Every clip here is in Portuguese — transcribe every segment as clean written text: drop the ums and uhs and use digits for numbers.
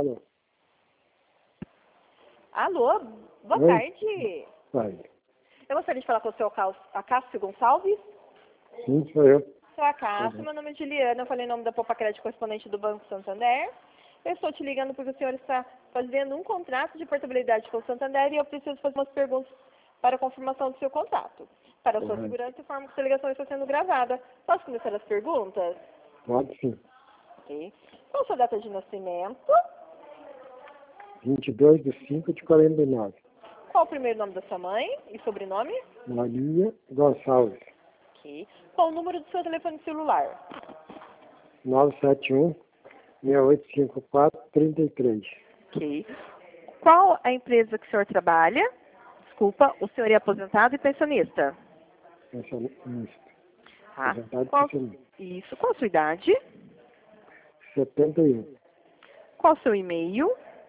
Alô? Alô, boa Oi? tarde. Vai. Eu gostaria de falar com o seu Acácio Gonçalves. Sim, sou eu. Seu Acácio, Uhum. meu nome é Juliana, eu falei em nome da Popa Crédito, correspondente do Banco Santander. Eu estou te ligando porque o senhor está fazendo um contrato de portabilidade com o Santander e eu preciso fazer umas perguntas para a confirmação do seu contrato. Para a sua Correto. segurança, informo que essa ligação está sendo gravada. Posso começar as perguntas? Pode sim. Ok. Qual a sua data de nascimento? 22/5/49. Qual o primeiro nome da sua mãe e sobrenome? Maria Gonçalves. Ok. Qual o número do seu telefone celular? 971-6854-33. Ok. Qual a empresa que o senhor trabalha? Desculpa, o senhor é aposentado e pensionista? Pensionista. Tá. Aposentado Qual, pensionista. isso. Qual a sua idade? 71. Qual o seu e-mail?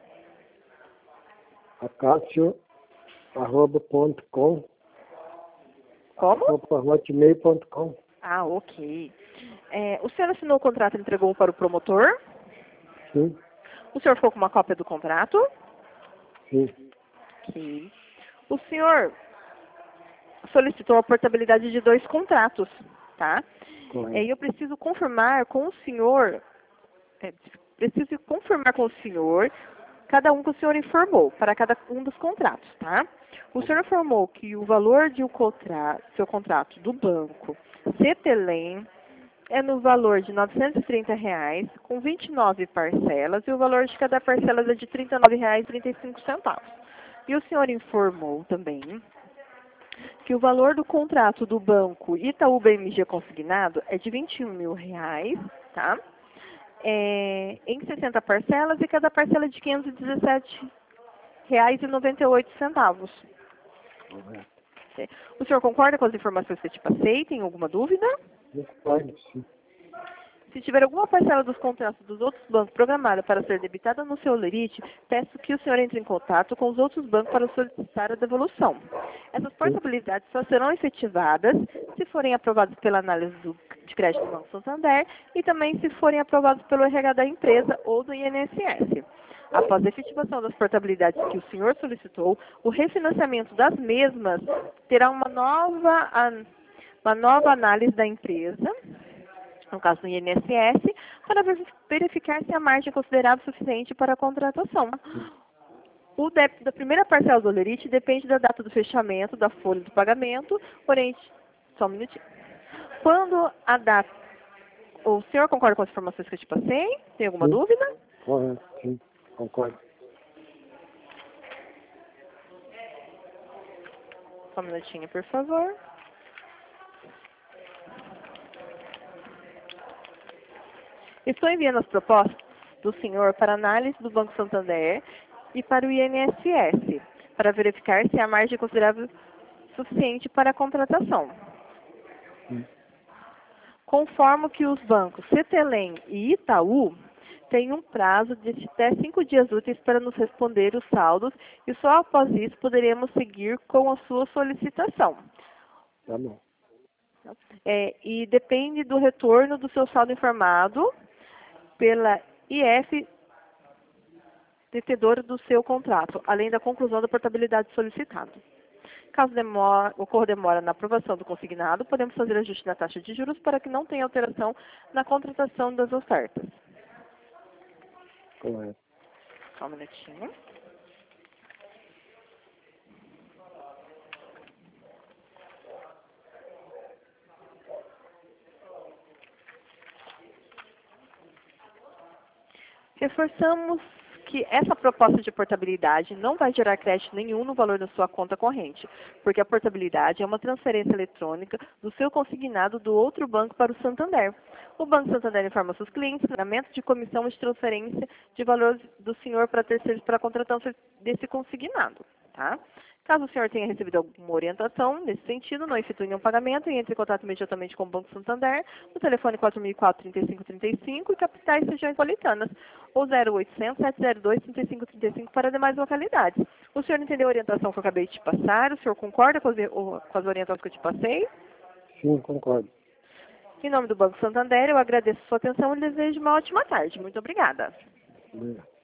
Acácio@.com. Como? hotmail.com. Ah, ok. O senhor assinou o contrato e entregou para o promotor? Sim, O senhor ficou com uma cópia do contrato? sim. Ok. O senhor solicitou a portabilidade de 2 contratos, tá? E Correto. eu preciso confirmar com o senhor, cada um que o senhor informou, para cada um dos contratos, tá? O senhor informou que o valor de seu contrato do banco Cetelem é no valor de R$ 930, com 29 parcelas, e o valor de cada parcela é de R$ 39,35. E o senhor informou também que o valor do contrato do banco Itaú BMG consignado é de R$ 21.000, tá? Em 60 parcelas e cada parcela de R$ 517,98. Correto. O senhor concorda com as informações que eu te passei? Tem alguma dúvida? Concordo, sim. Se tiver alguma parcela dos contratos dos outros bancos programada para ser debitada no seu lerite, peço que o senhor entre em contato com os outros bancos para solicitar a devolução. Essas Sim. portabilidades só serão efetivadas se forem aprovadas pela análise de crédito do Banco Santander e também se forem aprovados pelo RH da empresa ou do INSS. Após a efetivação das portabilidades que o senhor solicitou, o refinanciamento das mesmas terá uma nova análise da empresa, no caso do INSS, para verificar se a margem é considerável suficiente para a contratação. O débito da primeira parcela do lerite depende da data do fechamento da folha do pagamento, porém, só um minutinho. Quando a data... O senhor concorda com as informações que eu te passei? Tem alguma Sim. dúvida? Correto, sim. Concordo. Só um minutinho, por favor. Estou enviando as propostas do senhor para análise do Banco Santander e para o INSS, para verificar se a margem é considerável suficiente para a contratação. Sim. Conformo que os bancos Cetelem e Itaú têm um prazo de até 5 dias úteis para nos responder os saldos e só após isso poderemos seguir com a sua solicitação. Tá bom. E depende do retorno do seu saldo informado pela IF detentora do seu contrato, além da conclusão da portabilidade solicitada. Caso ocorra demora na aprovação do consignado, podemos fazer ajuste na taxa de juros para que não tenha alteração na contratação das ofertas. Correto. Só um minutinho. Reforçamos que essa proposta de portabilidade não vai gerar crédito nenhum no valor da sua conta corrente, porque a portabilidade é uma transferência eletrônica do seu consignado do outro banco para o Santander. O Banco Santander informa seus clientes do pagamento de comissão de transferência de valor do senhor para terceiros para a contratação desse consignado. Tá? Caso o senhor tenha recebido alguma orientação nesse sentido, não efetue nenhum pagamento e entre em contato imediatamente com o Banco Santander no telefone 4004-3535 e capitais regiões metropolitanas, ou 0800-702-3535 para demais localidades. O senhor entendeu a orientação que eu acabei de te passar? O senhor concorda com as orientações que eu te passei? Sim, concordo. Em nome do Banco Santander, eu agradeço a sua atenção e desejo uma ótima tarde. Muito obrigada. Obrigado.